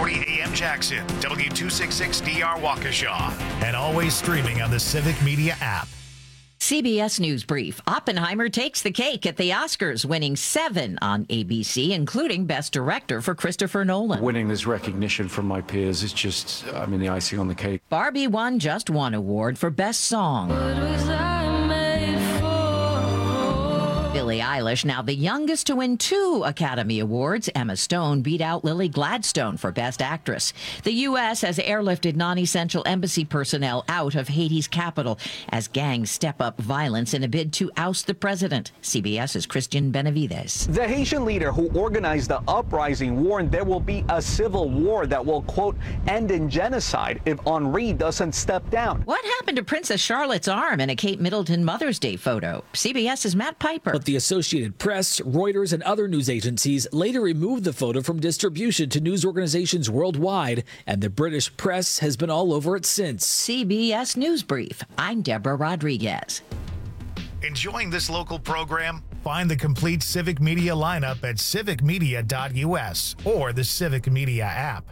640 AM Jackson, W266DR Waukesha, and always streaming on the Civic Media app. CBS News Brief. Oppenheimer takes the cake at the Oscars, winning 7 on ABC, including Best Director for Christopher Nolan. Winning this recognition from my peers is just, the icing on the cake. Barbie won just one award for Best Song. Billie Eilish, now the youngest to win 2 Academy Awards. Emma Stone beat out Lily Gladstone for Best Actress. The U.S. has airlifted non-essential embassy personnel out of Haiti's capital as gangs step up violence in a bid to oust the president. CBS's Christian Benavides. The Haitian leader who organized the uprising warned there will be a civil war that will, quote, end in genocide if Henri doesn't step down. What happened to Princess Charlotte's arm in a Kate Middleton Mother's Day photo? CBS's Matt Piper. But the Associated Press, Reuters, and other news agencies later removed the photo from distribution to news organizations worldwide, and the British press has been all over it since. CBS News Brief. I'm Deborah Rodriguez. Enjoying this local program? Find the complete Civic Media lineup at civicmedia.us or the Civic Media app.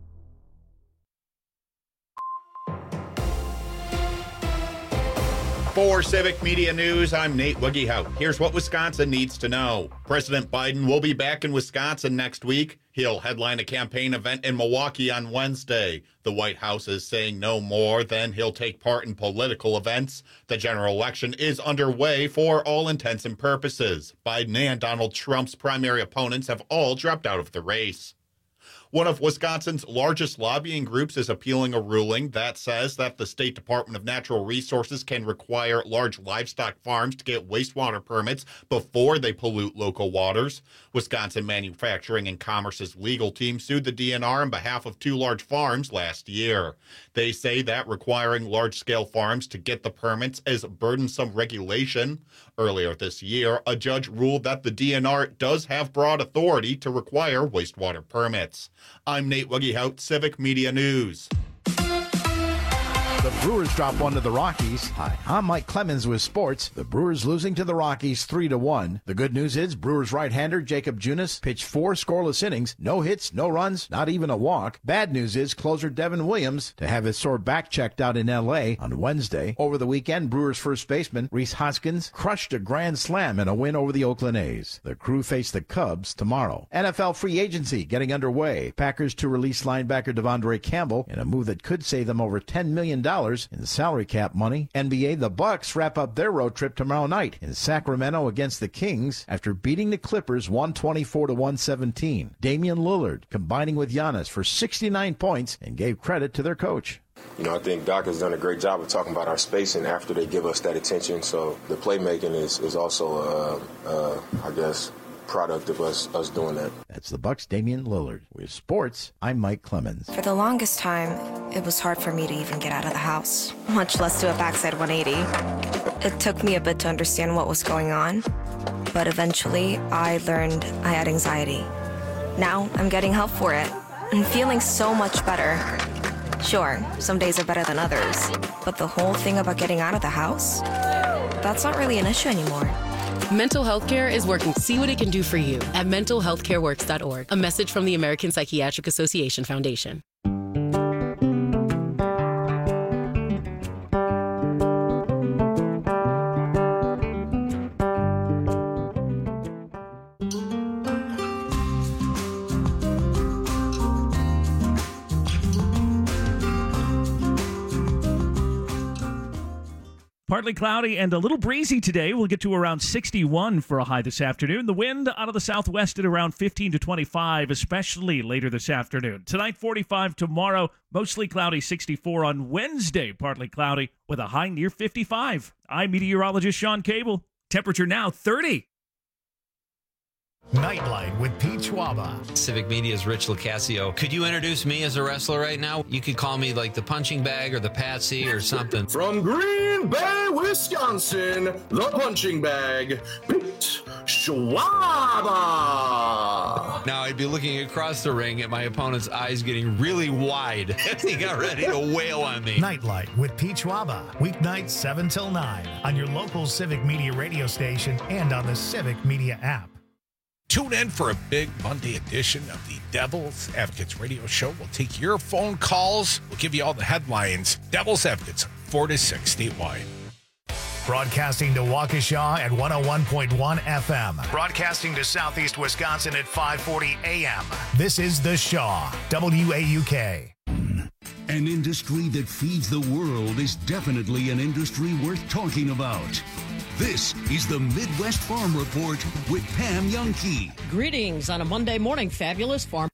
For Civic Media News, I'm Nate Wiggyhout. Here's what Wisconsin needs to know. President Biden will be back in Wisconsin next week. He'll headline a campaign event in Milwaukee on Wednesday. The White House is saying no more than he'll take part in political events. The general election is underway for all intents and purposes. Biden and Donald Trump's primary opponents have all dropped out of the race. One of Wisconsin's largest lobbying groups is appealing a ruling that says that the State Department of Natural Resources can require large livestock farms to get wastewater permits before they pollute local waters. Wisconsin Manufacturing and Commerce's legal team sued the DNR on behalf of 2 large farms last year. They say that requiring large-scale farms to get the permits is burdensome regulation. Earlier this year, a judge ruled that the DNR does have broad authority to require wastewater permits. I'm Nate Wiggyhout, Civic Media News. The Brewers drop 1 to the Rockies. Hi, I'm Mike Clemens with sports. The Brewers losing to the Rockies 3-1. The good news is Brewers right-hander Jacob Junis pitched 4 scoreless innings, no hits, no runs, not even a walk. Bad news is closer Devin Williams to have his sore back checked out in L.A. on Wednesday. Over the weekend, Brewers first baseman Rhys Hoskins crushed a grand slam in a win over the Oakland A's. The Crew face the Cubs tomorrow. NFL free agency getting underway. Packers to release linebacker Devondre Campbell in a move that could save them over $10 million in salary cap money. NBA, the Bucks wrap up their road trip tomorrow night in Sacramento against the Kings after beating the Clippers 124-117. Damian Lillard combining with Giannis for 69 points and gave credit to their coach. I think Doc has done a great job of talking about our spacing after they give us that attention. So the playmaking is also, product of us doing that. That's the Bucks' Damian Lillard. With sports, I'm Mike Clemens. For the longest time, it was hard for me to even get out of the house, much less do a backside 180. It took me a bit to understand what was going on, but eventually I learned I had anxiety. Now I'm getting help for it and feeling so much better. Sure, some days are better than others, but the whole thing about getting out of the house, that's not really an issue anymore. Mental health care is working. See what it can do for you at mentalhealthcareworks.org. A message from the American Psychiatric Association Foundation. Partly cloudy and a little breezy today. We'll get to around 61 for a high this afternoon. The wind out of the southwest at around 15 to 25, especially later this afternoon. Tonight, 45. Tomorrow, mostly cloudy, 64. On Wednesday, partly cloudy with a high near 55. I'm meteorologist Sean Cable. Temperature now 30. Nightlight with Pete Schwaba. Civic Media's Rich Locascio. Could you introduce me as a wrestler right now? You could call me like the punching bag or the patsy or something. From Green Bay, Wisconsin, the punching bag, Pete Schwaba. Now I'd be looking across the ring at my opponent's eyes getting really wide as he got ready to wail on me. Nightlight with Pete Schwaba. Weeknights 7 till 9 on your local Civic Media radio station and on the Civic Media app. Tune in for a big Monday edition of the Devil's Advocates radio show. We'll take your phone calls. We'll give you all the headlines. Devil's Advocates, 4 to 6 statewide. Broadcasting to Waukesha at 101.1 FM. Broadcasting to Southeast Wisconsin at 540 AM. This is The Shaw, WAUK. An industry that feeds the world is definitely an industry worth talking about. This is the Midwest Farm Report with Pam Youngkey. Greetings on a Monday morning, fabulous farm.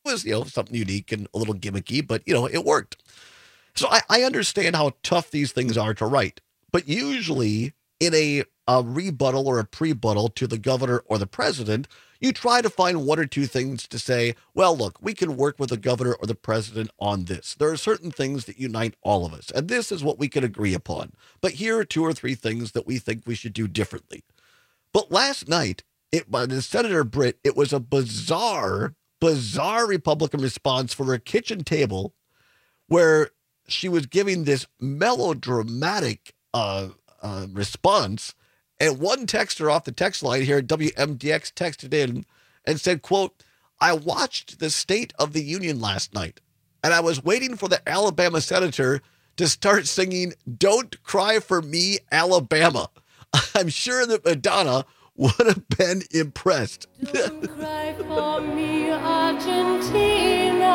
was, something unique and a little gimmicky, but, it worked. So I understand how tough these things are to write. But usually in a rebuttal or a prebuttal to the governor or the president, you try to find one or two things to say, well, look, we can work with the governor or the president on this. There are certain things that unite all of us, and this is what we can agree upon. But here are two or three things that we think we should do differently. But last night, by Senator Britt, it was a bizarre Republican response for her kitchen table where she was giving this melodramatic response. And one texter off the text line here at WMDX texted in and said, quote, I watched the State of the Union last night, and I was waiting for the Alabama senator to start singing Don't Cry for Me, Alabama. I'm sure that Madonna would have been impressed. Don't cry for me, Argentina.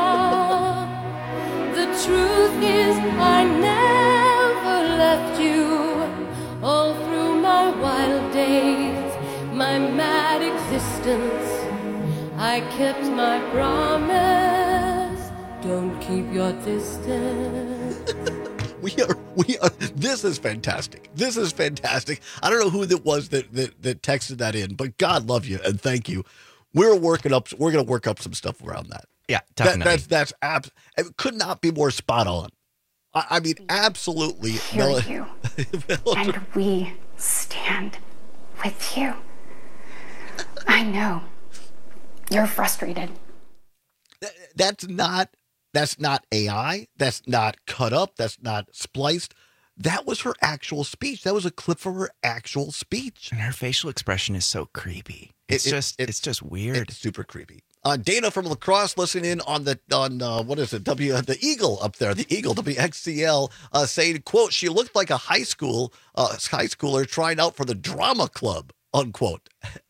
The truth is I never left you. All through my wild days, my mad existence, I kept my promise. Don't keep your distance. We are. This is fantastic. This is fantastic. I don't know who that was that texted that in, but God love you and thank you. We're going to work up some stuff around that. Yeah, definitely. It could not be more spot on. I mean, absolutely. Hear you, and we stand with you. I know you're frustrated. That's not AI. That's not cut up. That's not spliced. That was her actual speech. That was a clip from her actual speech. And her facial expression is so creepy. It's just weird. It's super creepy. Dana from La Crosse listening in on what is it? The Eagle up there, the Eagle WXCL, saying, quote, she looked like a high schooler trying out for the drama club, unquote.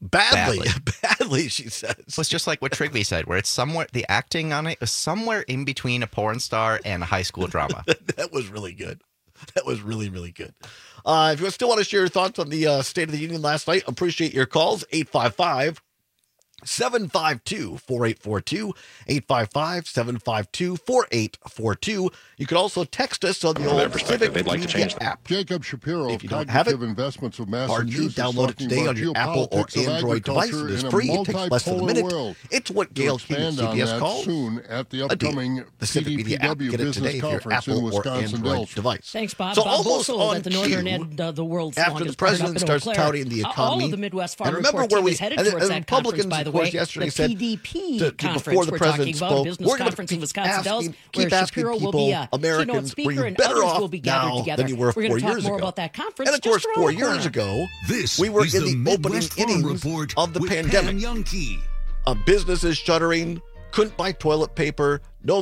Badly, she says. Well, it's just like what Trigby said, where it's somewhere, the acting on it is somewhere in between a porn star and a high school drama. That was really good. That was really, really good. If you still want to share your thoughts on the State of the Union last night, appreciate your calls. 855-752-4842, 855-752-4842. You can also text us on the old Civic Media app. Jacob Shapiro, if you don't have it, Investments of Massachusetts, download it today on your Apple or Android device. It is free. It takes less than a minute. It's what Gail Hughes CBS calls soon at the upcoming the Civic Media app. Get it today if your Apple or Android device. Thanks, Bob. So Bob almost Bosold on at the northern end of the world's after the president starts touting the economy. All of the Midwest Farm Report team is headed towards that conference, by the way. Yesterday the said PDP conference before the we're president talking about, spoke, a business conference in Wisconsin Dells, where Shapiro will be a keynote speaker and others will be gathered together. We're going to talk more about that conference. And of course, 4 years ago, we were in the opening innings of the pandemic. Businesses shuttering, couldn't buy toilet paper,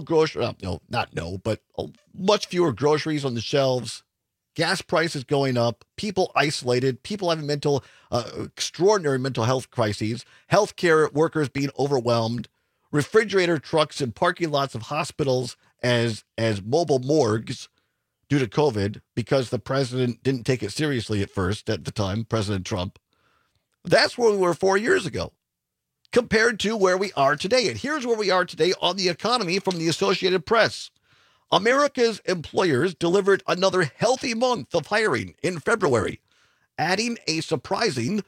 but much fewer groceries on the shelves. Gas prices going up, people isolated, people having extraordinary mental health crises, healthcare workers being overwhelmed, refrigerator trucks in parking lots of hospitals as mobile morgues due to COVID because the president didn't take it seriously at first at the time, President Trump. That's where we were 4 years ago compared to where we are today. And here's where we are today on the economy from the Associated Press. America's employers delivered another healthy month of hiring in February, adding a surprising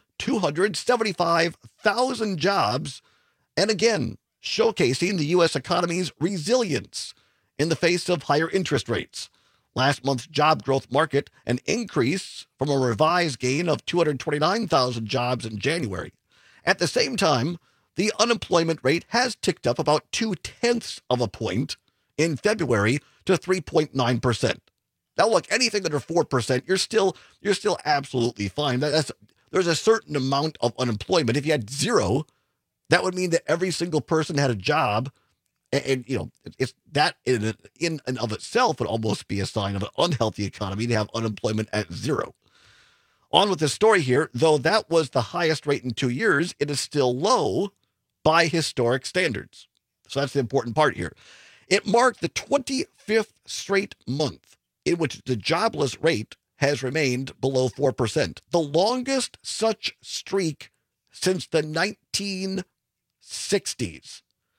275,000 jobs, and again, showcasing the U.S. economy's resilience in the face of higher interest rates. Last month's job growth marked an increase from a revised gain of 229,000 jobs in January. At the same time, the unemployment rate has ticked up about 0.2 of a point in February to 3.9%. Now, look, anything under 4%, you're still absolutely fine. There's a certain amount of unemployment. If you had zero, that would mean that every single person had a job, and it's that in and of itself would almost be a sign of an unhealthy economy to have unemployment at zero. On with this story here, though that was the highest rate in 2 years, it is still low by historic standards. So that's the important part here. It marked the 25th straight month in which the jobless rate has remained below 4%, the longest such streak since the 1960s.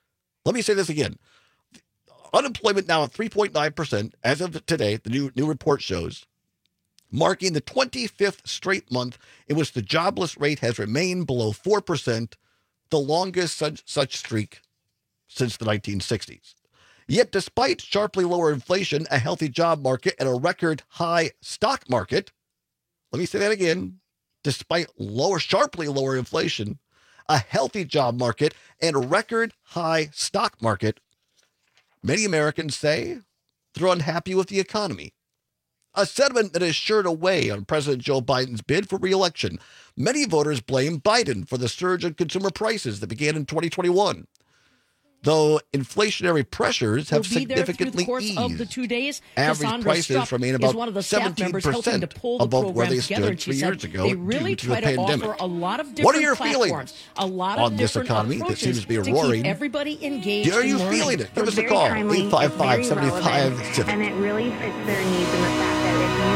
Let me say this again. Unemployment now at 3.9% as of today, the new report shows, marking the 25th straight month in which the jobless rate has remained below 4%, the longest such streak since the 1960s. Yet despite sharply lower inflation, a healthy job market, and a record high stock market, let me say that again, despite sharply lower inflation, a healthy job market, and a record high stock market, many Americans say they're unhappy with the economy. A sentiment that is sure to weigh on President Joe Biden's bid for re-election. Many voters blame Biden for the surge in consumer prices that began in 2021. Though inflationary pressures have significantly eased, of the 2 days. Average prices remain about 17% above where they stood 3 years ago due to the pandemic. What are your feelings on this economy that seems to be roaring? Everybody engaged. Are you feeling it? Give us a call, 855-75-CIVIC. And it really fits their needs in the fact that if you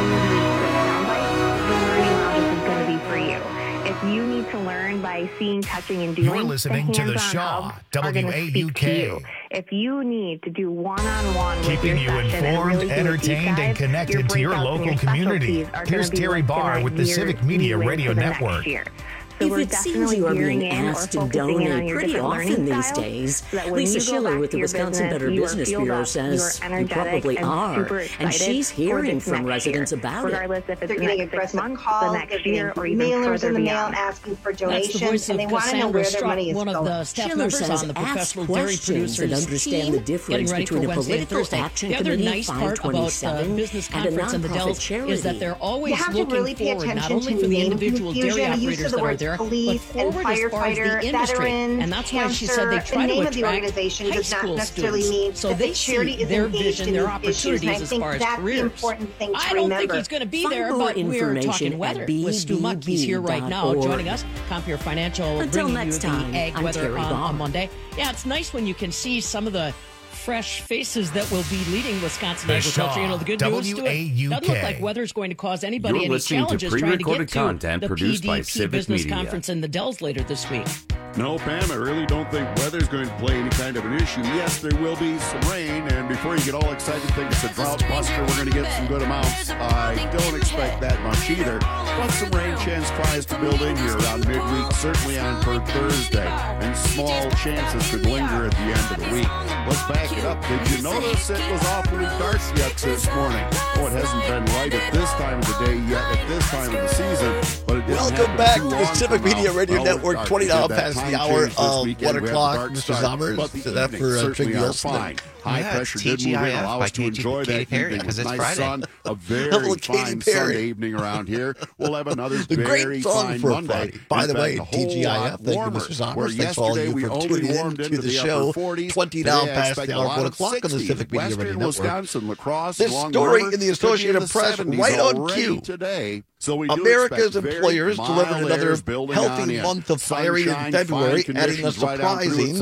need the soundbite, the learning lounge is going to be for you. If you need to learn by seeing, touching, and doing, you're listening to the Shaw, WAUK. If you need to do one-on-one with keeping you informed, really entertained, and connected to your local community. Here's Terry Barr with the Civic Media Radio Network. So if it seems you are being asked to donate pretty often these days, Lisa Schiller with the Wisconsin Better Business Bureau says you probably are, and she's hearing from residents about it. They're getting aggressive calls, they're getting mailers in the mail asking for donations, and they want to know where their money is going. One of the staff members on the Professional Dairy Producers that understand the difference between a political action committee, Fine 27, and a nonprofit charity. Is that they're always looking forward not only for the individual dairy operators that are there, police and firefighter, veterans, and that's why she said they try to attract high school students, so they see their vision, their opportunities as far as careers. I don't think he's going to be there, but we're talking weather with Stu Muck. He's here right now, joining us. Compeer Financial bringing you the ag weather on Monday. Yeah, it's nice when you can see some of the fresh faces that will be leading Wisconsin agriculture. You know, the good news to it doesn't look like weather's going to cause anybody any challenges trying to get to the PDP Business Conference in the Dells later this week. No, Pam, I really don't think weather's going to play any kind of an issue. Yes, there will be some rain, and before you get all excited think it's a drought buster, we're going to get some good amounts. I don't expect that much either. But some rain chance tries to build in here around midweek, certainly on for Thursday, and small chances could linger at the end of the week. Let's back it up. Did you notice it was awfully dark yet this morning? Oh, it hasn't been right at this time of the day yet, at this time of the season. But it welcome back to the Civic Media Radio Network, 20 now past the hour of 1 o'clock. Mr. Zommers, is that for Trig Wilson? High pressure did move in, allow us to enjoy that evening with nice sun. A very fine Sunday evening around here. We'll have another very fine Monday. By the way, TGIF, thank you, Mr. Zommers. Thanks to all of you for tuning in to the show. 20 now past the hour of 1 o'clock on the Civic Media Radio Network. This story in the Associated Press right on cue. So America's employers delivered another healthy month of hiring in February, adding a surprising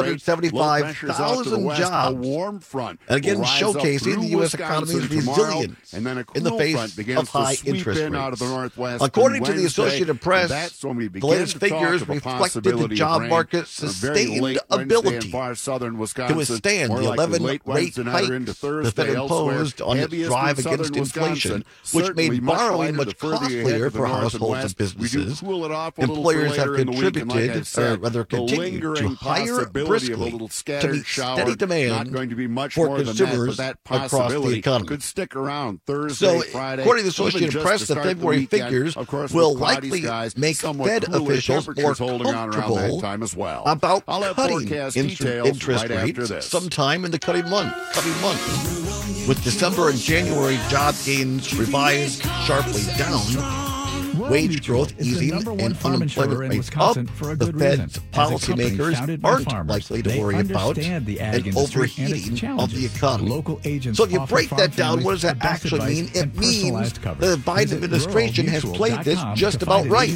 275,000 jobs. And again, showcasing the U.S. economy's resilience in the face of high interest rates. According to the Associated Press, the latest figures reflected the job market's sustained ability to withstand the 11 rate hikes the Fed imposed on its drive against inflation, which made borrowing much costlier for households and businesses. Employers have contributed, or rather continued, to hire briskly to meet steady demand for consumers across the economy. Could stick around Thursday, Friday. According to the Associated Press, the February figures will likely make Fed officials more comfortable about cutting interest rates sometime in the coming months. With December and January job gains revised sharply down, wage growth easing and unemployment rates up, the Fed's policymakers aren't likely to worry about an overheating of the economy. So if you break that down, what does that actually mean? It means the Biden administration has played this just about right.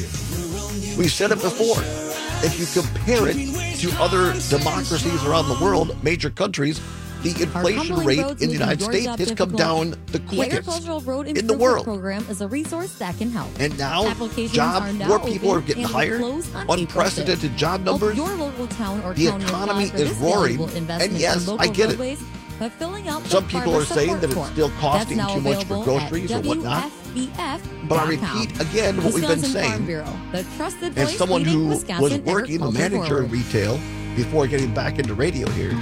We said it before. If you compare it to other democracies around the world, major countries, the inflation rate in the United States has come down the quickest in the world. Program is a resource that can help. And now, more people are getting hired, unprecedented job numbers. Your local town or the economy is roaring, and yes, I get it. But filling out some people are saying that it's still costing too much for groceries or whatnot. But I repeat again what we've been saying. As someone who was working, a manager in retail, before getting back into radio here,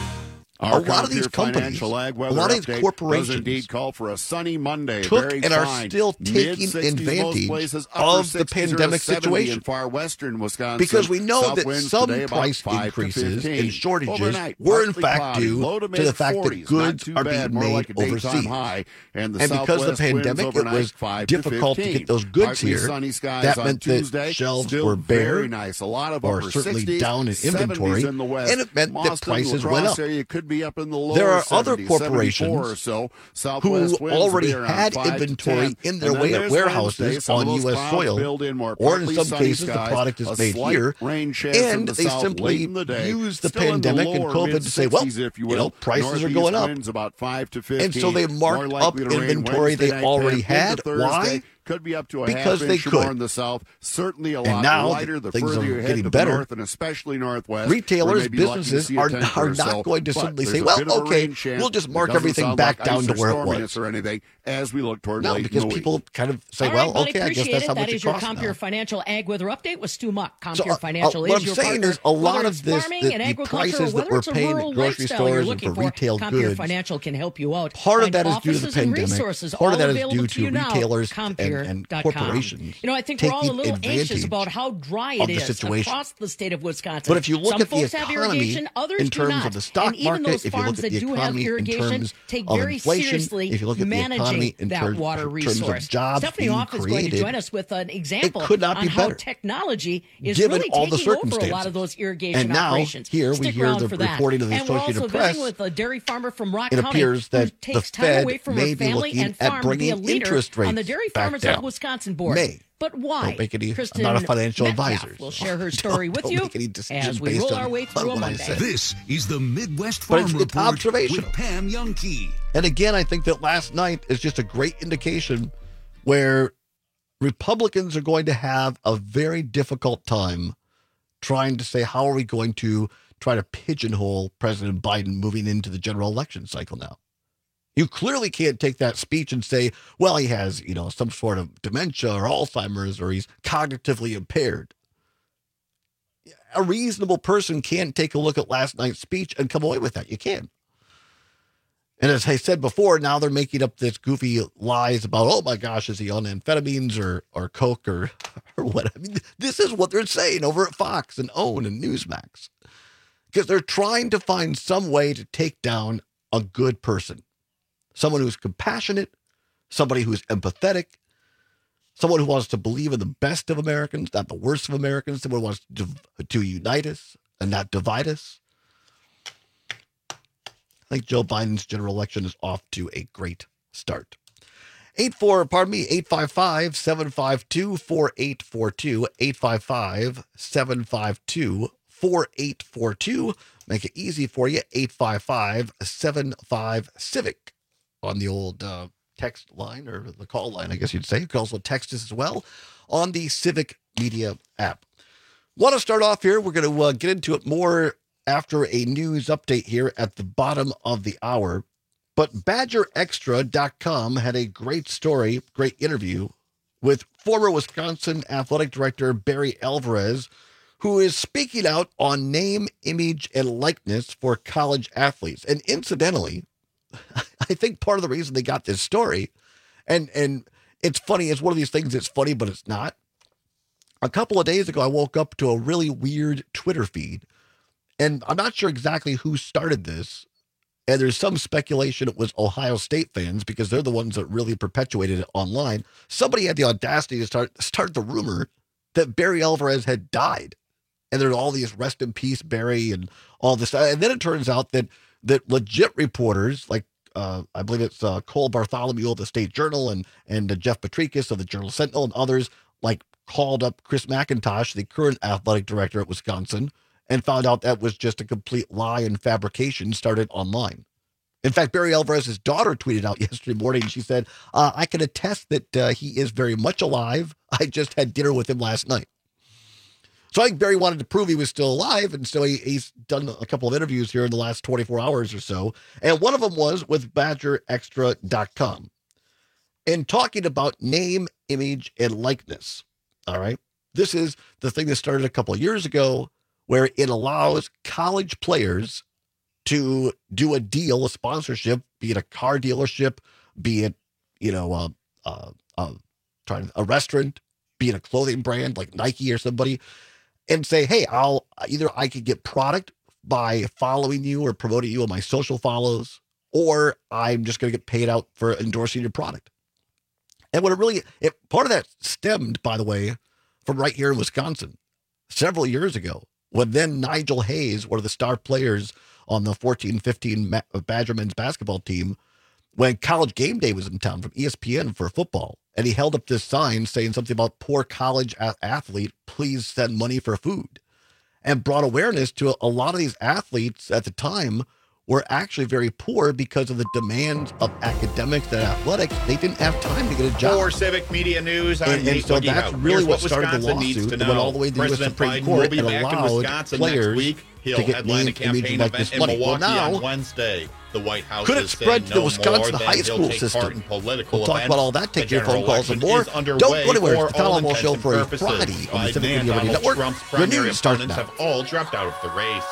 a lot of these companies, a lot of these corporations indeed call for a sunny Monday, took very and are fine. still taking advantage of the pandemic situation. In far western Wisconsin, because we know that some price increases and shortages were in fact due to the fact that goods are being made overseas. And because of the pandemic, it was difficult to get those goods here. That meant that shelves were bare or certainly down in inventory, and it meant that prices went up. Up in the there are 70s, other corporations who already had inventory in their warehouses on U.S. soil, or in some cases the product is made here, and they simply use the pandemic and COVID to say, well, prices are going up. And so they marked up inventory they already had. Why? Could be up to a because half they inch could. More in the south, certainly a lot now lighter the things further are you head getting to better. the north and especially northwest. Retailers, businesses are not going to simply say, well, okay, we'll just mark everything back down to where it was. Or anything as we look toward late because people kind of say, well, okay, I guess that's how much it costs. That is your Compeer Financial Ag Weather Update with Stu Muck. Compeer Financial what is your I'm saying partner. is a lot of this, the prices that we're paying at grocery stores and for retail goods, Financial can help you out. Part of that is due to the pandemic. Part of that is due to retailers and corporations. You know, I think we're all a little anxious about how dry it is across the state of Wisconsin. But if you look at the economy in terms of the stock market, if you look at the economy in terms of inflation, if you look at the economy in terms of jobs being created, join us with an example it could not be on better. how technology is given really all the taking over a circumstances. lot of those irrigation and now, operations. Here Stick we hear the reporting of the Associated Press. With a dairy farmer from Rock it County appears that who the takes time Fed away from may her be family looking and at farm to be a bringing leader interest rates on the Dairy back Farmers down. of Wisconsin board. But why? I'm not a financial advisor. We'll share her story with you as we roll our way through a Monday. This is the Midwest Farm Report with Pam Youngkey. And again, I think that last night is just a great indication where Republicans are going to have a very difficult time trying to say, how are we going to try to pigeonhole President Biden moving into the general election cycle now? You clearly can't take that speech and say, well, he has, some sort of dementia or Alzheimer's or he's cognitively impaired. A reasonable person can't take a look at last night's speech and come away with that. You can. And as I said before, now they're making up this goofy lies about, oh my gosh, is he on amphetamines or coke or what? I mean, this is what they're saying over at Fox and OWN and Newsmax. Because they're trying to find some way to take down a good person. Someone who's compassionate, somebody who's empathetic, someone who wants to believe in the best of Americans, not the worst of Americans, someone who wants to unite us and not divide us. I think Joe Biden's general election is off to a great start. 855-752-4842, 855-752-4842. Make it easy for you, 855-75-CIVIC on the old text line, or the call line, I guess you'd say. You can also text us as well on the Civic Media app. Want to start off here. We're going to get into it more after a news update here at the bottom of the hour. But BadgerExtra.com had a great story, great interview with former Wisconsin Athletic Director Barry Alvarez, who is speaking out on name, image, and likeness for college athletes. And incidentally, I think part of the reason they got this story, and it's funny, it's one of these things that's funny, but it's not. A couple of days ago, I woke up to a really weird Twitter feed, and I'm not sure exactly who started this. And there's some speculation it was Ohio State fans because they're the ones that really perpetuated it online. Somebody had the audacity to start the rumor that Barry Alvarez had died. And there's all these rest in peace, Barry, and all this. And then it turns out that legit reporters, like I believe it's Cole Bartholomew of the State Journal and Jeff Petrikis of the Journal Sentinel and others, like called up Chris McIntosh, the current athletic director at Wisconsin, and found out that was just a complete lie and fabrication started online. In fact, Barry Alvarez's daughter tweeted out yesterday morning. She said, I can attest that he is very much alive. I just had dinner with him last night. So I think Barry wanted to prove he was still alive. And so he's done a couple of interviews here in the last 24 hours or so. And one of them was with BadgerExtra.com. And talking about name, image, and likeness. All right. This is the thing that started a couple of years ago where it allows college players to do a deal, a sponsorship, be it a car dealership, be it, a restaurant, be it a clothing brand like Nike or somebody, and say, hey, I could get product by following you or promoting you on my social follows, or I'm just going to get paid out for endorsing your product. And what part of that stemmed, by the way, from right here in Wisconsin several years ago, when then Nigel Hayes, one of the star players on the 14-15 Badger men's basketball team, when College Game Day was in town from ESPN for football, and he held up this sign saying something about poor college athlete, please send money for food, and brought awareness to a lot of these athletes at the time were actually very poor because of the demands of academics and athletics. They didn't have time to get a job. For Civic Media News, and so that's really what started the lawsuit. It went all the way to the U.S. Supreme Court and allowed players to get name, image, and likeness money. Well, now, on Wednesday, the White House could it spread to the Wisconsin high school system? We'll talk about all that, take your phone calls and more. Don't go anywhere. It's the Tom Alamo Show for a Friday on the Civic Media Radio Network. Your news starts now. Have all dropped out of the race.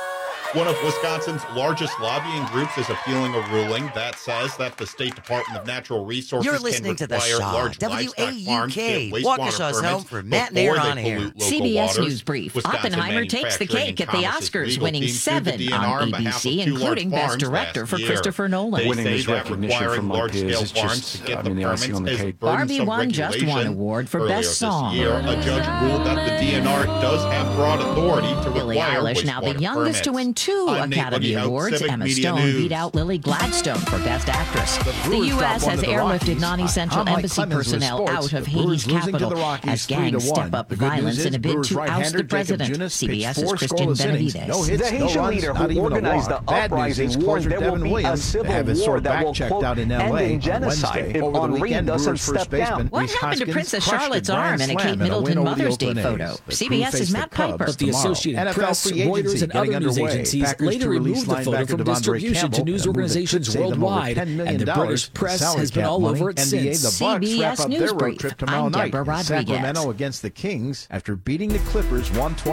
One of Wisconsin's largest lobbying groups is appealing a ruling that says that the State Department of Natural Resources You're listening can to require the Shaw, large livestock farms to get Waukesha's wastewater home for permits Matt Nair before on they air. pollute local CBS waters. News Brief. Wisconsin Oppenheimer takes the Manufacturing cake at the Thomas's Oscars, legal winning team sued 7 the DNR on behalf of ABC, two large including Best farms Director last for year. Christopher Nolan. They Winning say this that recognition requiring from my large-scale peers is farms just, to get I the mean, the permits icing on the is cake. Barbie burdensome won just one regulation. award for Earlier Best this Song. year, a judge ruled that the DNR does have broad authority to Billie require Eilish, now the wastewater youngest to permits. win 2 I'm Nate Academy Wiggy, Awards. Civic Emma Media Stone News. beat out Lily Gladstone for Best Actress. The Brewers U.S. drop one has to the airlifted Rockies. non-essential I'm Mike embassy Clemens with personnel sports. out of The Haiti's Brewers losing to capital the Rockies as gangs 3-1. step up The good news violence is in a bid Brewers to oust right-hander the Jacob president. Junis pitched CBS's 4 Christian scoreless innings. Benavides. No hits, The no Haitian runs, leader not who even a organized walk. the Bad news uprising is warned closer there will Devin be a Williams civil to have his war sword that back will, checked quote, out in end L.A. in on genocide Wednesday. if Over the Henri weekend, doesn't Brewers step first baseman down. What Rhys happened to Hoskins Princess crushed Charlotte's a grand arm in a slam Kate in a Middleton win over the Mother's Day Oakland photo? A's. The CBS's Crew face Matt the Cubs Piper. But the tomorrow. Associated NFL Press, free agency Reuters, and getting other news underway. agencies Packers later to release removed the photo linebacker from Devondre distribution Campbell, to news a move that could organizations save them over worldwide, $10 million and the British in press salary has been cap all money. over it NBA, since. the Bucks CBS wrap up News their road Brief. trip tomorrow I'm night Deborah in Rodriguez. Sacramento against the Kings after beating the Clippers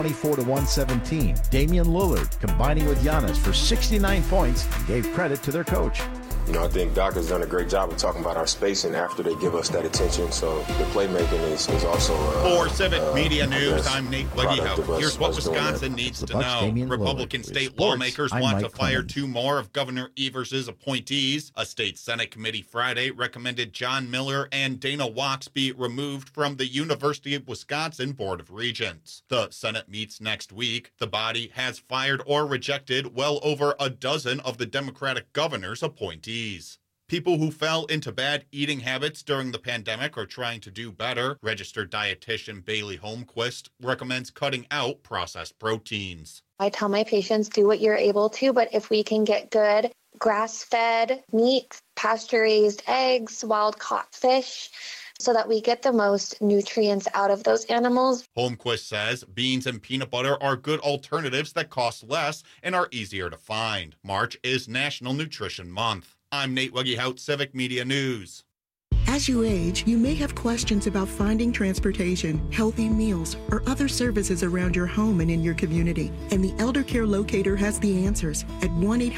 124-117. Damian Lillard combining with Giannis for 69 points and gave credit to their coach. You know, I think Doc has done a great job of talking about our spacing after they give us that attention. So the playmaking is also For Civic Media News, I'm Nate product Wiggy. of us- Here's what us doing that. Wisconsin needs to Bucks, know. Damian Lillard. Republican For state Sports, lawmakers I'm want to Mike fire Clemens. 2 more of Governor Evers' appointees. A state Senate committee Friday recommended John Miller and Dana Wachs be removed from the University of Wisconsin Board of Regents. The Senate meets next week. The body has fired or rejected well over a dozen of the Democratic governor's appointees. People who fell into bad eating habits during the pandemic are trying to do better. Registered dietitian Bailey Holmquist recommends cutting out processed proteins. I tell my patients, do what you're able to, but if we can get good grass-fed meat, pasture-raised eggs, wild-caught fish, so that we get the most nutrients out of those animals. Holmquist says beans and peanut butter are good alternatives that cost less and are easier to find. March is National Nutrition Month. I'm Nate Wiggy-Hout, Civic Media News. As you age, you may have questions about finding transportation, healthy meals, or other services around your home and in your community. And the Elder Care Locator has the answers at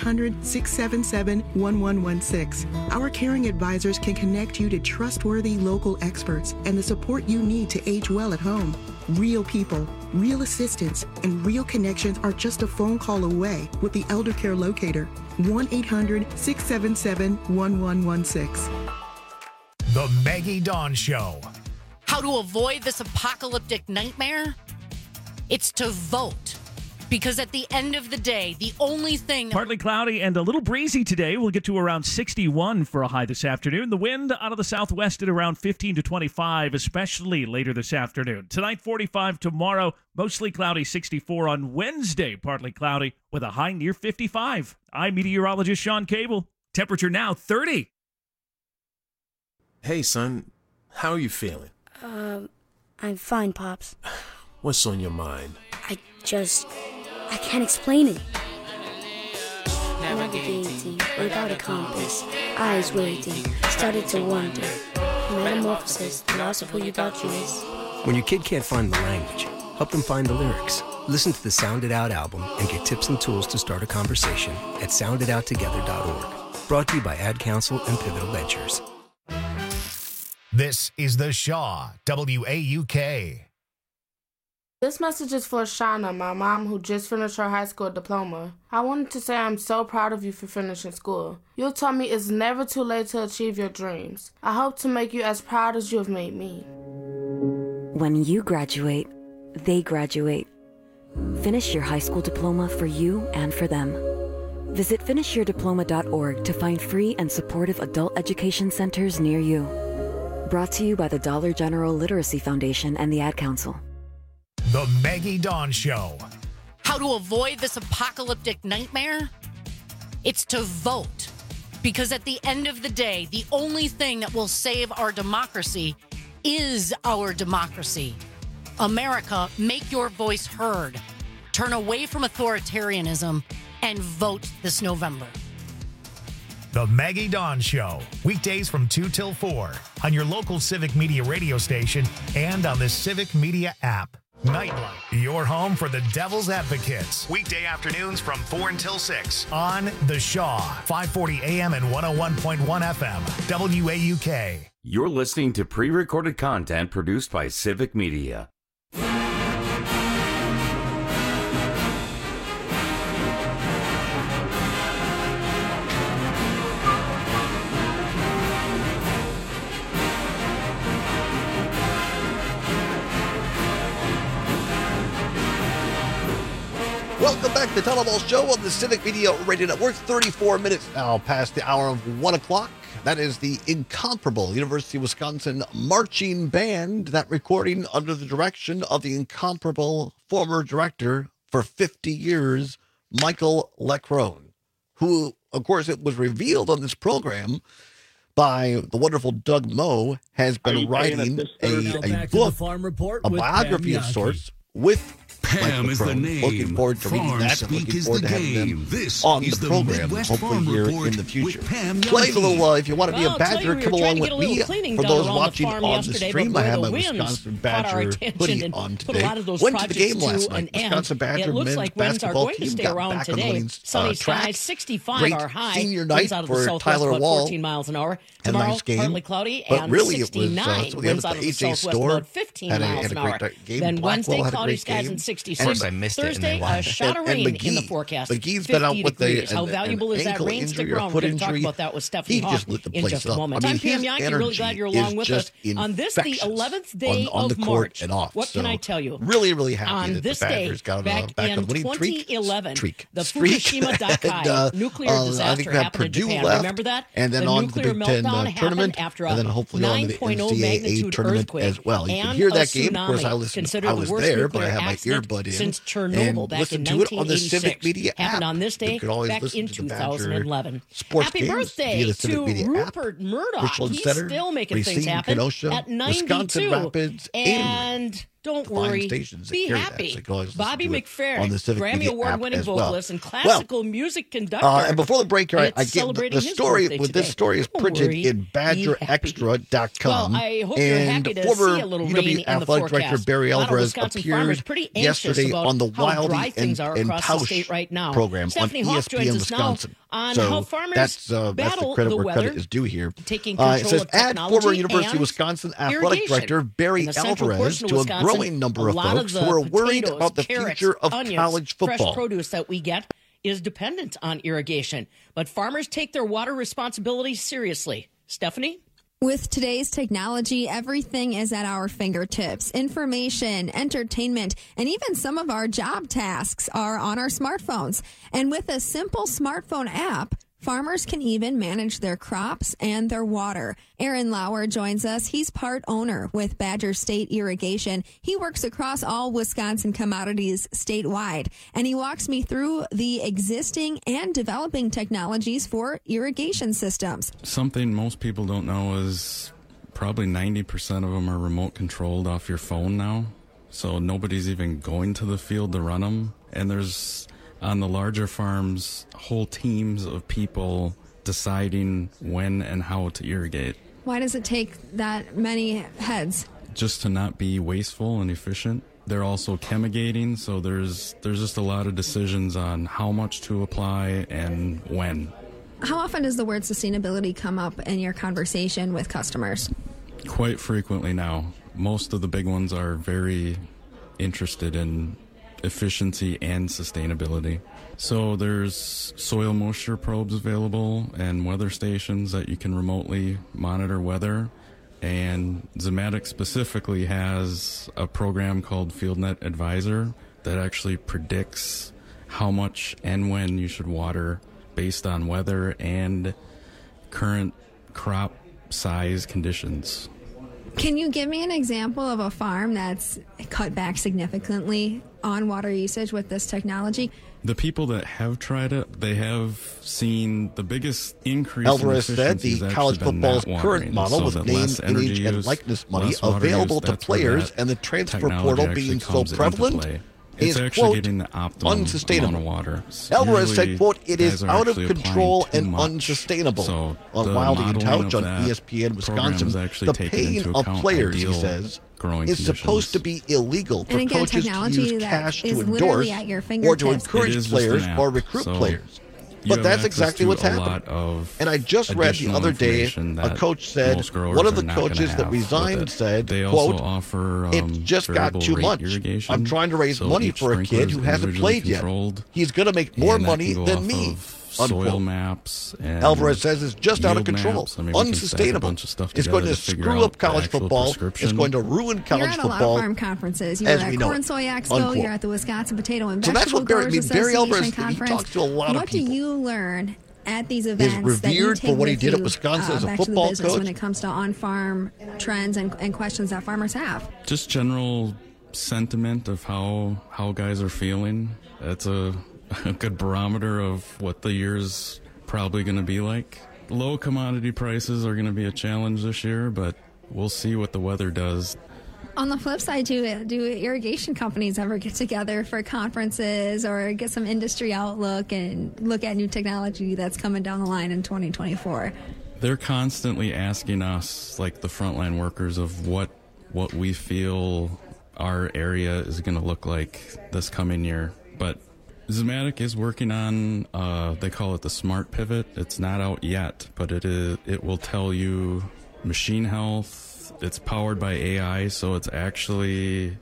1-800-677-1116. Our caring advisors can connect you to trustworthy local experts and the support you need to age well at home. Real people, real assistance, and real connections are just a phone call away with the Elder Care Locator. 1-800-677-1116. The Maggie Dawn Show. How to avoid this apocalyptic nightmare? It's to vote. Because at the end of the day, the only thing... Partly cloudy and a little breezy today. We'll get to around 61 for a high this afternoon. The wind out of the southwest at around 15 to 25, especially later this afternoon. Tonight, 45 tomorrow. Mostly cloudy, 64 on Wednesday. Partly cloudy with a high near 55. I'm meteorologist Sean Cable. Temperature now 30. Hey, son. How are you feeling? I'm fine, Pops. What's on your mind? I can't explain it. Navigating without a compass, eyes waiting, started to wonder. Metamorphosis, the loss of who you thought you was. When your kid can't find the language, help them find the lyrics. Listen to the Sound It Out album and get tips and tools to start a conversation at sounditouttogether.org. Brought to you by Ad Council and Pivotal Ventures. This is The Shaw, WAUK. This message is for Shauna, my mom, who just finished her high school diploma. I wanted to say I'm so proud of you for finishing school. You taught me it's never too late to achieve your dreams. I hope to make you as proud as you have made me. When you graduate, they graduate. Finish your high school diploma for you and for them. Visit finishyourdiploma.org to find free and supportive adult education centers near you. Brought to you by the Dollar General Literacy Foundation and the Ad Council. The Maggie Dawn Show. How to avoid this apocalyptic nightmare? It's to vote. Because at the end of the day, the only thing that will save our democracy is our democracy. America, make your voice heard. Turn away from authoritarianism and vote this November. The Maggie Dawn Show. Weekdays from 2 till 4 on your local Civic Media radio station and on the Civic Media app. Nightlight, your home for the Devil's Advocates. Weekday afternoons from 4 until 6 on The Shaw, 540 AM and 101.1 FM, WAUK. You're listening to pre-recorded content produced by Civic Media. Welcome back to the Tunnel Ball Show on the Civic Media Radio Network. 34 minutes now past the hour of 1 o'clock. That is the incomparable University of Wisconsin Marching Band. That recording under the direction of the incomparable former director for 50 years, Michael Leckrone, who, of course, it was revealed on this program by the wonderful Doug Moe, has been writing a book, a biography of sorts, with Pam is the name. Looking forward to reading that. And looking forward to having them on the program, hopefully here in the future. Playing a little, if you want to be a Badger, come along with me. For those watching on the stream, I have my Wisconsin Badger hoodie on today. Went to the game last night. Wisconsin Badger men's basketball team got back on the winning track. 65 Great are high. senior night for Tyler Wall. 14 miles an hour. A nice game. Partly cloudy, but and really 69 it was winds out of the AJ Store. 15 had miles a an hour. great game. Then Wednesday, Blackwell had a cloudy great skies game. and 66. Of course, I missed it. Thursday, a shot of rain in the forecast. McGee's been out with How valuable is that rain? Stick around. We're going to talk about that with Stephanie Hawk in just a moment. I'm Pam Yankee. Really glad you're along with us on this, the 11th day of March. What can I tell you? Really, really happy on that this the day, Badgers got back back in on winning 2011, the streak. Fukushima Daiichi nuclear disaster happened in Japan. Remember that? And then on to the Big Ten tournament, after and then hopefully on to the NCAA tournament as well. You can hear that game. Of course, I was there, but I had my earbud in. Since Chernobyl back in 1986. Media happened app. on this day back in 2011. Happy birthday to Rupert Murdoch. He's still making things happen at 92. Wisconsin Rapids, and don't worry, be happy. Bobby McFerrin, Grammy Award-winning vocalist and classical music conductor. And before the break here, I get the story. This story is printed in BadgerExtra.com. Well, I hope you're happy to see a little rain in the forecast. Director Barry Alvarez appeared yesterday on the Wildy and Tausch right now. Program Stephanie on Hawk ESPN Wisconsin. On so how farmers that's the credit where credit is due here. Taking control it says, of add former University of Wisconsin athletic director Barry Alvarez to a growing number of folks who are worried about the future of college football. Fresh produce that we get is dependent on irrigation, but farmers take their water responsibilities seriously. Stephanie? With today's technology, everything is at our fingertips. Information, entertainment, and even some of our job tasks are on our smartphones. And with a simple smartphone app, farmers can even manage their crops and their water. Aaron Lauer joins us. He's part owner with Badger State Irrigation. He works across all Wisconsin commodities statewide, and he walks me through the existing and developing technologies for irrigation systems. Something most people don't know is probably 90% of them are remote controlled off your phone now, so nobody's even going to the field to run them. And there's, on the larger farms, whole teams of people deciding when and how to irrigate. Why does it take that many heads? Just to not be wasteful and efficient. They're also chemigating, so there's just a lot of decisions on how much to apply and when. How often does the word sustainability come up in your conversation with customers? Quite frequently now. Most of the big ones are very interested in efficiency and sustainability. So there's soil moisture probes available and weather stations that you can remotely monitor weather. And Zimmatic specifically has a program called FieldNet Advisor that actually predicts how much and when you should water based on weather and current crop size conditions. Can you give me an example of a farm that's cut back significantly on water usage with this technology? The people that have tried it, they have seen the biggest increase Alvarez in said the college football's current model with name, image, and likeness money available to players and the transfer portal being so prevalent is, quote, unsustainable. Water. Alvarez said, quote, it is out of control and unsustainable. So on Wildy and Couch on ESPN Wisconsin, the paying of players, he says, is supposed to be illegal for coaches to use cash to endorse or to encourage players or recruit players. But that's exactly what's happening. And I just read the other day, a coach said, one of the coaches that resigned said, quote, it just got too much. I'm trying to raise money for a kid who hasn't played yet. He's going to make more money than me. Soil maps. And Alvarez says it's just out of control, unsustainable. It's going to screw up college football. It's going to ruin college football. You're at a lot of farm conferences. You're at Corn Soy Expo. Unquote. You're at the Wisconsin Potato and so Vegetable Growers Association Barry Conference. He talks to a lot what of people. Do you learn at these events? He's revered for what he did at Wisconsin as a football coach. When it comes to on-farm trends and questions that farmers have, just general sentiment of how guys are feeling. That's a good barometer of what the year's probably going to be like. Low commodity prices are going to be a challenge this year, but we'll see what the weather does. On the flip side, do irrigation companies ever get together for conferences or get some industry outlook and look at new technology that's coming down the line in 2024? They're constantly asking us, like the frontline workers, of what we feel our area is going to look like this coming year. But Zimmatic is working on, they call it the Smart Pivot. It's not out yet, but it will tell you machine health. It's powered by AI, so it's actually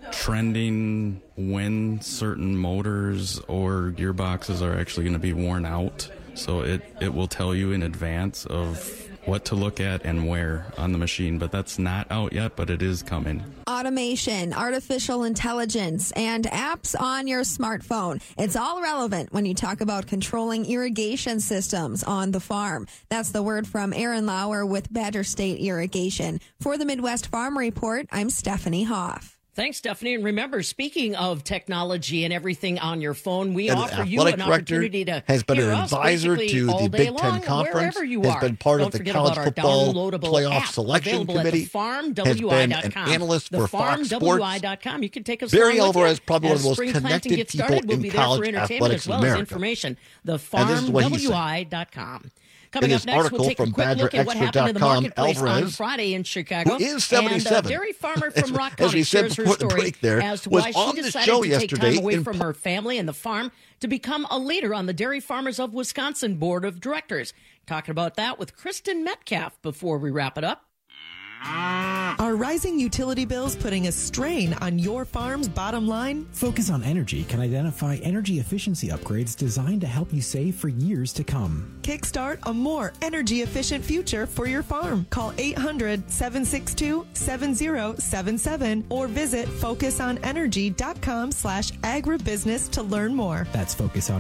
trending when certain motors or gearboxes are actually going to be worn out. So it will tell you in advance of what to look at and where on the machine, but that's not out yet, but it is coming. Automation, artificial intelligence, and apps on your smartphone. It's all relevant when you talk about controlling irrigation systems on the farm. That's the word from Aaron Lauer with Badger State Irrigation. For the Midwest Farm Report, I'm Stephanie Hoff. Thanks, Stephanie. And remember, speaking of technology and everything on your phone, we offer you an opportunity to has been an advisor to the Big Ten Conference, has been part of the college football playoff selection committee, has been an analyst for Fox Sports. You can take us Barry Alvarez, probably one of the most connected people in college athletics in America. TheFarmWI.com. Coming in up this next, article we'll take a from quick look at what happened in the marketplace on Friday in Chicago. Who is 77, and a dairy farmer from Rock County as we said shares her before the story break there, as to was why on she the decided show to yesterday take time away from her family and the farm to become a leader on the Dairy Farmers of Wisconsin Board of Directors. Talking about that with Kristen Metcalf before we wrap it up. Are rising utility bills putting a strain on your farm's bottom line? Focus on Energy can identify energy efficiency upgrades designed to help you save for years to come. Kickstart a more energy-efficient future for your farm. Call 800-762-7077 or visit focusonenergy.com/agribusiness to learn more. That's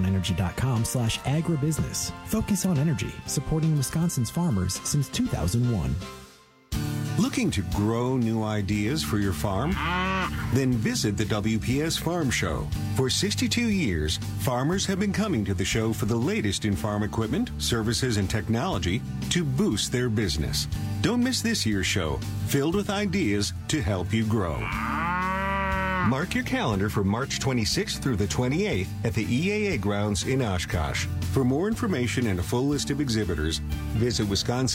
focusonenergy.com/agribusiness. Focus on Energy, supporting Wisconsin's farmers since 2001. Looking to grow new ideas for your farm? Then visit the WPS Farm Show. For 62 years, farmers have been coming to the show for the latest in farm equipment, services, and technology to boost their business. Don't miss this year's show, filled with ideas to help you grow. Mark your calendar for March 26th through the 28th at the EAA grounds in Oshkosh. For more information and a full list of exhibitors, visit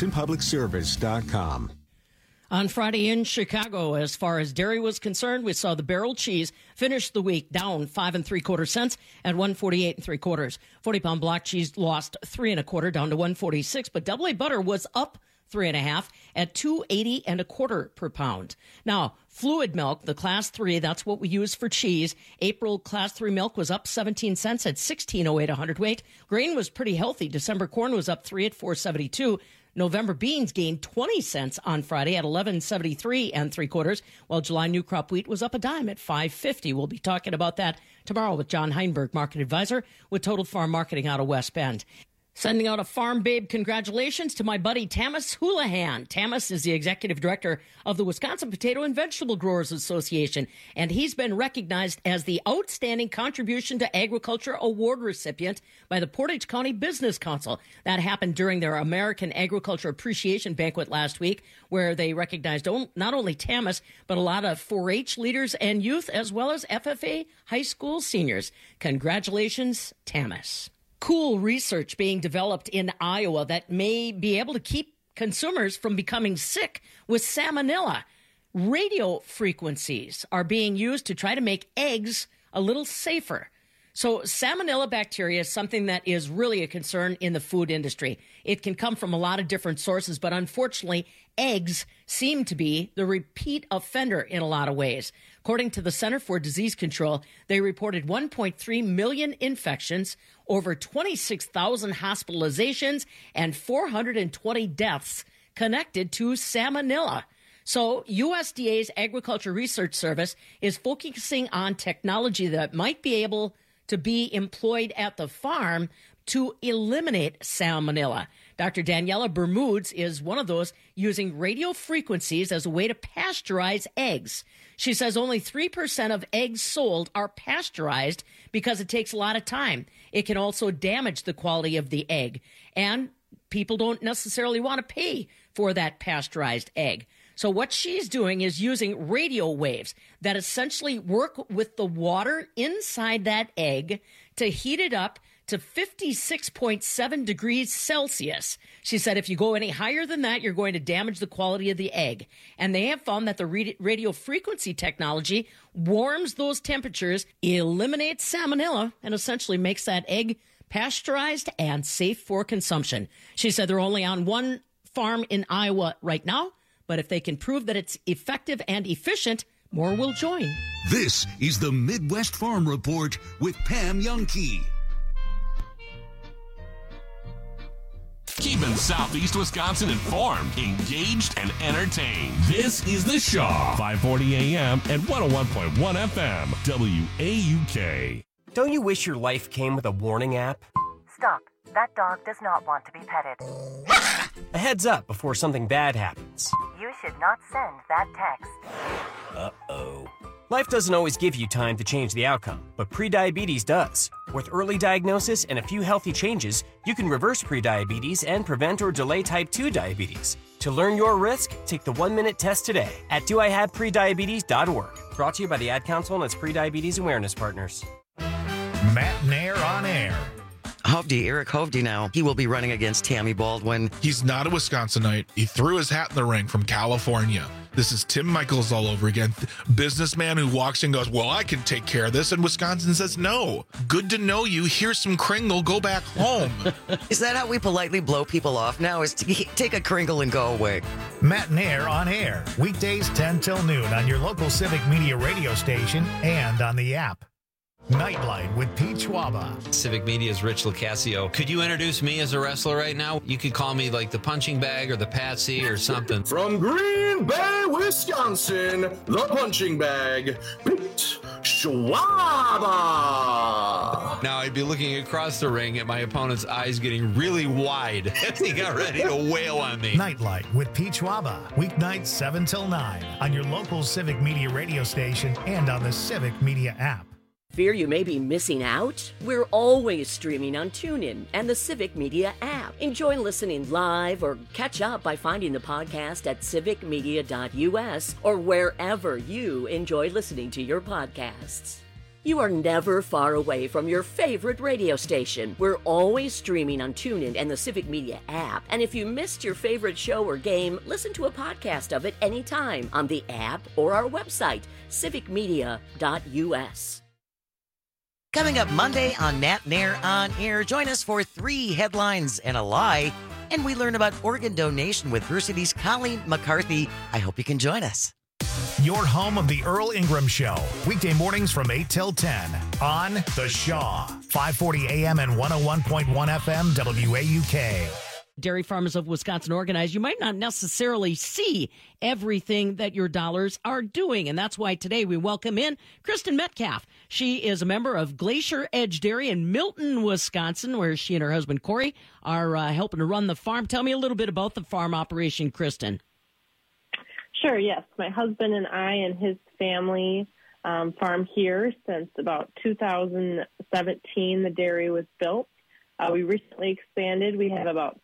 WisconsinPublicService.com. On Friday in Chicago, as far as dairy was concerned, we saw the barrel cheese finish the week down 5 3/4 cents at 148 3/4. 40-pound block cheese lost 3 1/4 down to 146, but double A butter was up 3 1/2 at 280 1/4 per pound. Now, fluid milk, the class 3, that's what we use for cheese. April class 3 milk was up 17 cents at 16.08 a hundredweight. Grain was pretty healthy. December corn was up 3 at 4.72. November beans gained 20 cents on Friday at 11.73 3/4, while July new crop wheat was up a dime at 5.50. We'll be talking about that tomorrow with John Heinberg, market advisor with Total Farm Marketing out of West Bend. Sending out a Farm Babe congratulations to my buddy Tamas Houlihan. Tamas is the executive director of the Wisconsin Potato and Vegetable Growers Association, and he's been recognized as the Outstanding Contribution to Agriculture Award recipient by the Portage County Business Council. That happened during their American Agriculture Appreciation Banquet last week, where they recognized not only Tamas, but a lot of 4-H leaders and youth, as well as FFA high school seniors. Congratulations, Tamas. Cool research being developed in Iowa that may be able to keep consumers from becoming sick with salmonella. Radio frequencies are being used to try to make eggs a little safer. So salmonella bacteria is something that is really a concern in the food industry. It can come from a lot of different sources, but unfortunately, eggs seem to be the repeat offender in a lot of ways. According to the Center for Disease Control, they reported 1.3 million infections, over 26,000 hospitalizations, and 420 deaths connected to salmonella. So USDA's Agriculture Research Service is focusing on technology that might be able to be employed at the farm to eliminate salmonella. Dr. Daniela Bermudes is one of those using radio frequencies as a way to pasteurize eggs. She says only 3% of eggs sold are pasteurized because it takes a lot of time. It can also damage the quality of the egg, and people don't necessarily want to pay for that pasteurized egg. So what she's doing is using radio waves that essentially work with the water inside that egg to heat it up to 56.7 degrees Celsius. She said if you go any higher than that, you're going to damage the quality of the egg. And they have found that the radio frequency technology warms those temperatures, eliminates salmonella, and essentially makes that egg pasteurized and safe for consumption. She said they're only on one farm in Iowa right now, but if they can prove that it's effective and efficient, more will join. This is the Midwest Farm Report with Pam Youngkey. Keeping Southeast Wisconsin informed, engaged, and entertained. This is The Shaw, 540 AM and 101.1 FM, WAUK. Don't you wish your life came with a warning app? Stop. That dog does not want to be petted. A heads up before something bad happens. You should not send that text. Uh-oh. Life doesn't always give you time to change the outcome, but prediabetes does. With early diagnosis and a few healthy changes, you can reverse prediabetes and prevent or delay type 2 diabetes. To learn your risk, take the 1-minute test today at doihaveprediabetes.org. Brought to you by the Ad Council and its prediabetes awareness partners. Matt Nair on air. Hovde, Eric Hovde now. He will be running against Tammy Baldwin. He's not a Wisconsinite. He threw his hat in the ring from California. This is Tim Michaels all over again. Businessman who walks in and goes, well, I can take care of this. And Wisconsin says, no. Good to know you. Here's some Kringle. Go back home. Is that how we politely blow people off now? Is to take a Kringle and go away? Matt Nair on air. Weekdays 10 till noon on your local Civic Media radio station and on the app. Nightlight with Pete Schwaba. Civic Media's Rich Locascio. Could you introduce me as a wrestler right now? You could call me like the punching bag or the Patsy or something. From Green Bay, Wisconsin, the punching bag, Pete Schwaba. Now I'd be looking across the ring at my opponent's eyes getting really wide as he got ready to wail on me. Nightlight with Pete Schwaba. Weeknights 7 till 9 on your local Civic Media radio station and on the Civic Media app. Fear you may be missing out? We're always streaming on TuneIn and the Civic Media app. Enjoy listening live or catch up by finding the podcast at civicmedia.us or wherever you enjoy listening to your podcasts. You are never far away from your favorite radio station. We're always streaming on TuneIn and the Civic Media app. And if you missed your favorite show or game, listen to a podcast of it anytime on the app or our website, civicmedia.us. Coming up Monday on Matt Nair on Air, join us for 3 headlines and a lie, and we learn about organ donation with Versity's Colleen McCarthy. I hope you can join us. Your home of the Earl Ingram Show. Weekday mornings from 8 till 10 on The Shaw. 540 AM and 101.1 FM WAUK. Dairy Farmers of Wisconsin organized, you might not necessarily see everything that your dollars are doing. And that's why today we welcome in Kristen Metcalf. She is a member of Glacier Edge Dairy in Milton, Wisconsin, where she and her husband, Corey, are helping to run the farm. Tell me a little bit about the farm operation, Kristen. Sure, yes. My husband and I and his family farm here since about 2017. The dairy was built. We recently expanded. We have about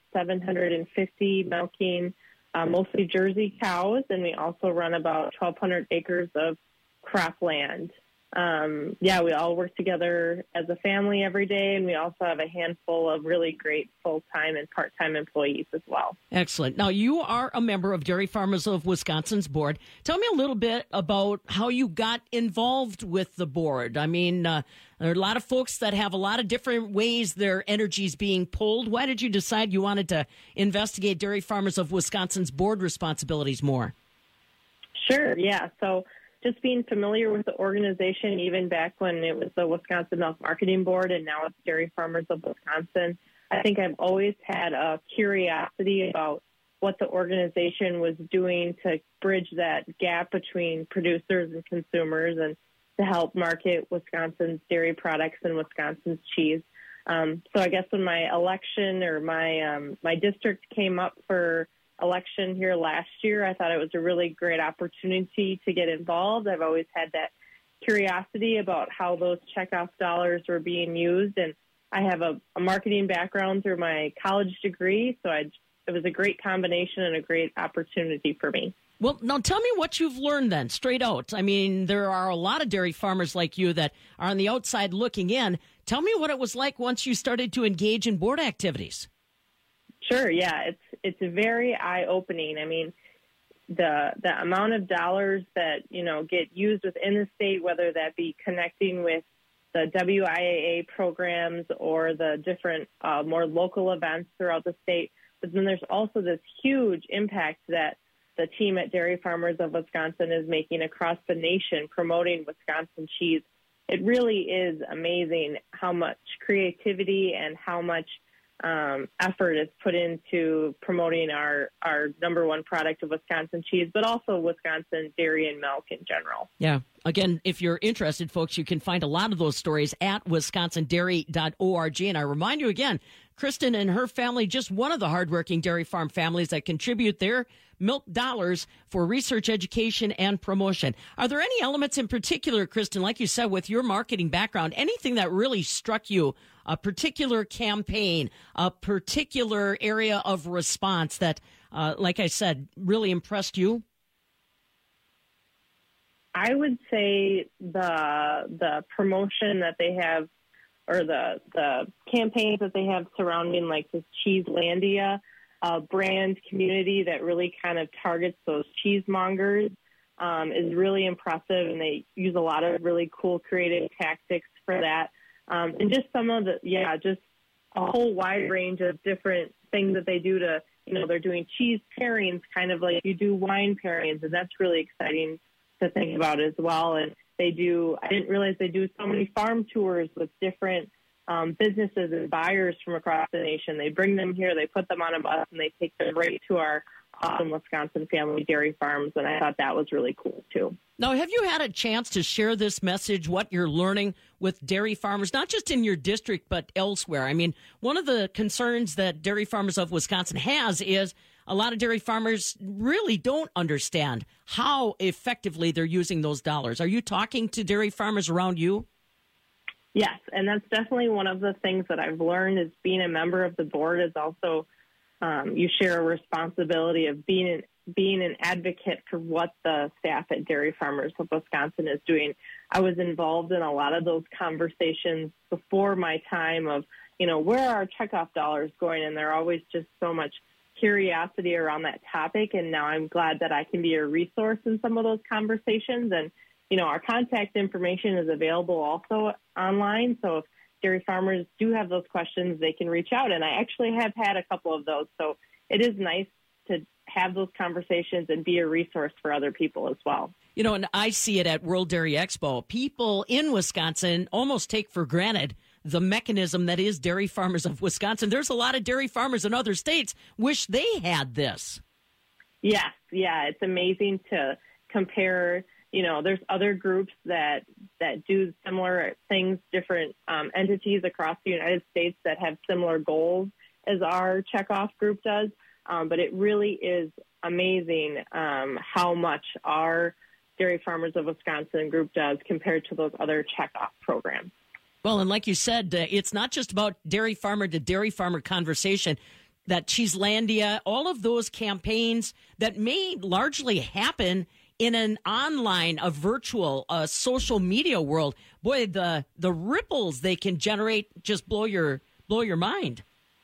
750 milking, mostly Jersey cows, and we also run about 1,200 acres of cropland. We all work together as a family every day, and we also have a handful of really great full-time and part-time employees as well. Excellent. Now, you are a member of Dairy Farmers of Wisconsin's board. Tell me a little bit about how you got involved with the board. I mean, there are a lot of folks that have a lot of different ways their energy is being pulled. Why did you decide you wanted to investigate Dairy Farmers of Wisconsin's board responsibilities more? Sure, yeah. So just being familiar with the organization, even back when it was the Wisconsin Milk Marketing Board and now it's Dairy Farmers of Wisconsin, I think I've always had a curiosity about what the organization was doing to bridge that gap between producers and consumers and to help market Wisconsin's dairy products and Wisconsin's cheese. So I guess when my election or my district came up for election here last year, I thought it was a really great opportunity to get involved. I've always had that curiosity about how those checkoff dollars were being used, and I have a marketing background through my college degree, so it was a great combination and a great opportunity for me. Well, now tell me what you've learned then, straight out. I mean, there are a lot of dairy farmers like you that are on the outside looking in. Tell me what it was like once you started to engage in board activities. Sure, yeah, it's very eye-opening. I mean, the amount of dollars that, get used within the state, whether that be connecting with the WIAA programs or the different more local events throughout the state. But then there's also this huge impact that the team at Dairy Farmers of Wisconsin is making across the nation promoting Wisconsin cheese. It really is amazing how much creativity and how much effort is put into promoting our number one product of Wisconsin cheese, but also Wisconsin dairy and milk in general. Yeah. Again, if you're interested, folks, you can find a lot of those stories at wisconsindairy.org. And I remind you again, Kristen and her family, just one of the hardworking dairy farm families that contribute their milk dollars for research, education, and promotion. Are there any elements in particular, Kristen, like you said, with your marketing background, anything that really struck you, a particular campaign, a particular area of response that, like I said, really impressed you? I would say the promotion that they have, or the campaigns that they have surrounding like this Cheeselandia. a brand community that really kind of targets those cheesemongers is really impressive, and they use a lot of really cool creative tactics for that. And just some of the, just a whole wide range of different things that they do to, they're doing cheese pairings, kind of like you do wine pairings, and that's really exciting to think about as well. And I didn't realize they do so many farm tours with different businesses and buyers from across the nation. They bring them here, they put them on a bus, and they take them right to our awesome Wisconsin family dairy farms, and I thought that was really cool too. Now, have you had a chance to share this message, what you're learning with dairy farmers, not just in your district, but elsewhere? I mean, one of the concerns that Dairy Farmers of Wisconsin has is a lot of dairy farmers really don't understand how effectively they're using those dollars. Are you talking to dairy farmers around you? Yes, and that's definitely one of the things that I've learned is being a member of the board is also you share a responsibility of being an advocate for what the staff at Dairy Farmers of Wisconsin is doing. I was involved in a lot of those conversations before my time of, where are our checkoff dollars going? And there always just so much curiosity around that topic. And now I'm glad that I can be a resource in some of those conversations. And, our contact information is available also online. So if dairy farmers do have those questions, they can reach out. And I actually have had a couple of those. So it is nice to have those conversations and be a resource for other people as well. And I see it at World Dairy Expo. People in Wisconsin almost take for granted the mechanism that is Dairy Farmers of Wisconsin. There's a lot of dairy farmers in other states wish they had this. Yes, it's amazing to compare. There's other groups that do similar things, different entities across the United States that have similar goals as our checkoff group does. But it really is amazing how much our Dairy Farmers of Wisconsin group does compared to those other checkoff programs. Well, and like you said, it's not just about dairy farmer to dairy farmer conversation. That Cheeselandia, all of those campaigns that may largely happen in an online, a virtual, social media world. Boy, the ripples they can generate just blow your mind.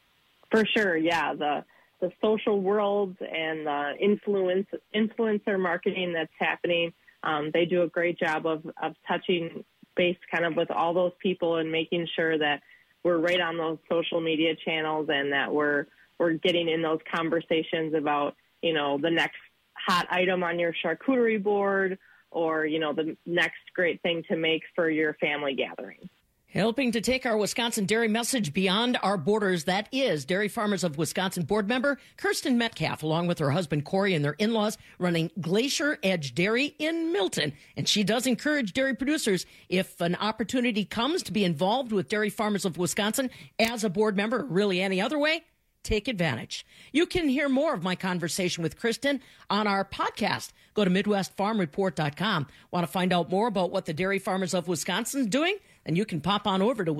For sure, yeah. The social world and the influencer marketing that's happening, they do a great job of touching base kind of with all those people and making sure that we're right on those social media channels and that we're getting in those conversations about, the next hot item on your charcuterie board or, the next great thing to make for your family gathering. Helping to take our Wisconsin dairy message beyond our borders, that is Dairy Farmers of Wisconsin board member Kirsten Metcalf, along with her husband Corey and their in-laws, running Glacier Edge Dairy in Milton. And she does encourage dairy producers, if an opportunity comes to be involved with Dairy Farmers of Wisconsin as a board member, or really any other way, take advantage. You can hear more of my conversation with Kristen on our podcast. Go to MidwestFarmReport.com. Want to find out more about what the Dairy Farmers of Wisconsin is doing? And you can pop on over to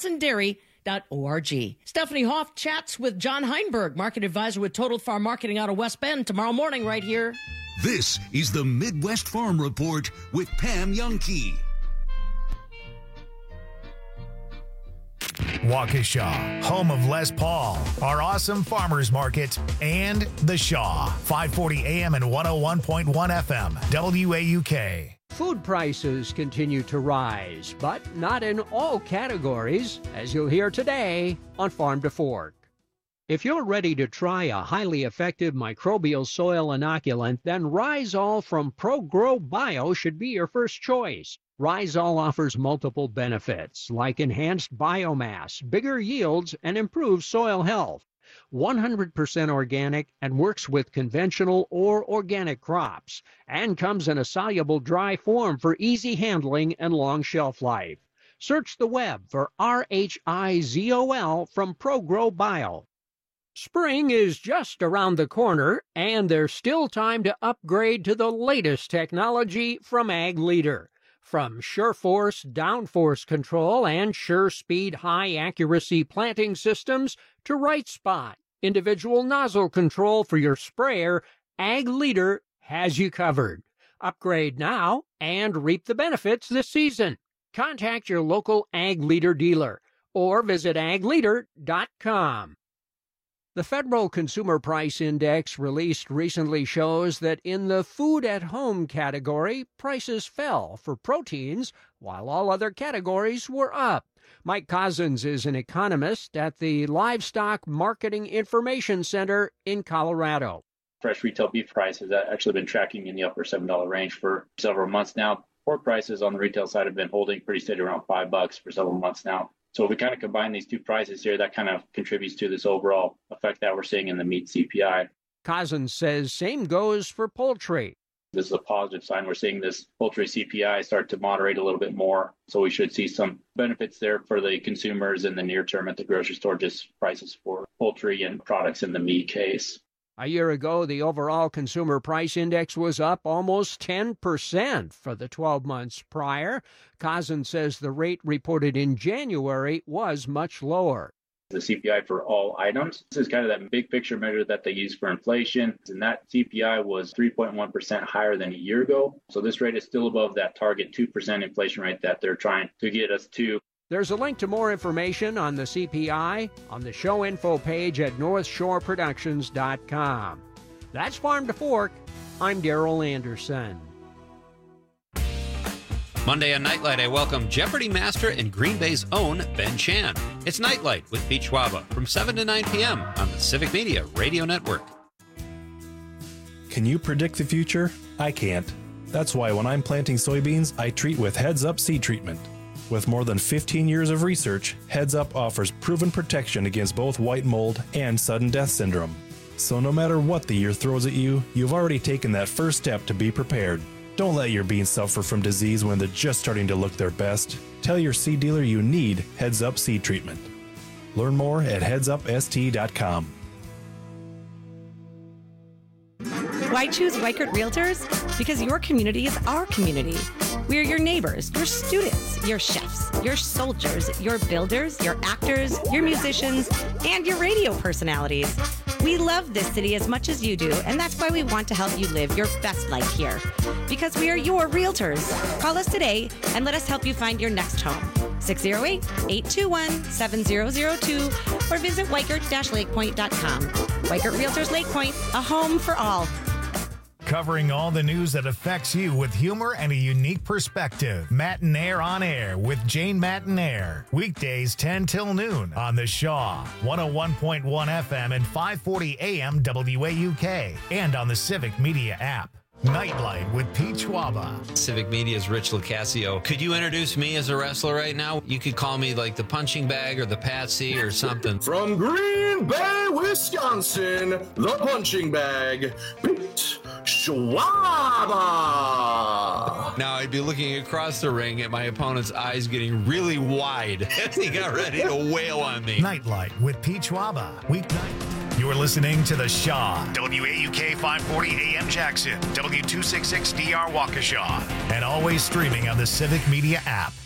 WisconsinDairy.org. Stephanie Hoff chats with John Heinberg, market advisor with Total Farm Marketing out of West Bend, tomorrow morning right here. This is the Midwest Farm Report with Pam Youngkey. Waukesha, home of Les Paul, our awesome farmers market, and The Shaw, 540 AM and 101.1 FM, WAUK. Food prices continue to rise, but not in all categories, as you'll hear today on Farm to Fork. If you're ready to try a highly effective microbial soil inoculant, then Rhizol from ProGrow Bio should be your first choice. Rhizol offers multiple benefits like enhanced biomass, bigger yields, and improved soil health. 100% organic and works with conventional or organic crops, and comes in a soluble dry form for easy handling and long shelf life. Search the web for RHIZOL from ProGrow Bio. Spring is just around the corner, and there's still time to upgrade to the latest technology from Ag Leader. From SureForce downforce control and SureSpeed high-accuracy planting systems to Right Spot, individual nozzle control for your sprayer, Ag Leader has you covered. Upgrade now and reap the benefits this season. Contact your local Ag Leader dealer or visit agleader.com. The Federal Consumer Price Index released recently shows that in the food-at-home category, prices fell for proteins, while all other categories were up. Mike Cozzens is an economist at the Livestock Marketing Information Center in Colorado. Fresh retail beef prices have actually been tracking in the upper $7 range for several months now. Pork prices on the retail side have been holding pretty steady around $5 for several months now. So if we kind of combine these two prices here, that kind of contributes to this overall effect that we're seeing in the meat CPI. Cozzens says same goes for poultry. This is a positive sign. We're seeing this poultry CPI start to moderate a little bit more. So we should see some benefits there for the consumers in the near term at the grocery store, just prices for poultry and products in the meat case. A year ago, the overall consumer price index was up almost 10% for the 12 months prior. Cozzens says the rate reported in January was much lower. The CPI for all items, this is kind of that big picture measure that they use for inflation, and that CPI was 3.1% higher than a year ago. So this rate is still above that target 2% inflation rate that they're trying to get us to. There's a link to more information on the CPI on the show info page at northshoreproductions.com. That's Farm to Fork. I'm Darrell Anderson. Monday on Nightlight, I welcome Jeopardy master and Green Bay's own Ben Chan. It's Nightlight with Pete Schwaba from 7 to 9 p.m. on the Civic Media Radio Network. Can you predict the future? I can't. That's why when I'm planting soybeans, I treat with Heads Up seed treatment. With more than 15 years of research, Heads Up offers proven protection against both white mold and sudden death syndrome. So no matter what the year throws at you, you've already taken that first step to be prepared. Don't let your beans suffer from disease when they're just starting to look their best. Tell your seed dealer you need Heads Up seed treatment. Learn more at headsupst.com. Why choose Weichert Realtors? Because your community is our community. We are your neighbors, your students, your chefs, your soldiers, your builders, your actors, your musicians, and your radio personalities. We love this city as much as you do, and that's why we want to help you live your best life here. Because we are your realtors. Call us today and let us help you find your next home. 608-821-7002 or visit Weichert-lakepoint.com. Weichert Realtors Lake Point, a home for all. Covering all the news that affects you with humor and a unique perspective. Matinaire on Air with Jane Matinaire. Weekdays 10 till noon on the Shaw, 101.1 FM and 540 AM WAUK, and on the Civic Media app. Nightlight with Pete Schwaba. Civic Media's Rich Lucasio. Could you introduce me as a wrestler right now? You could call me like the punching bag or the Patsy or something. From Green Bay, Wisconsin, the punching bag, Pete Schwaba. Now I'd be looking across the ring at my opponent's eyes getting really wide as he got ready to wail on me. Nightlight with Pete Schwaba. Weeknight. You're listening to The Shaw, WAUK 540 AM Jackson, W266DR Waukesha, and always streaming on the Civic Media app.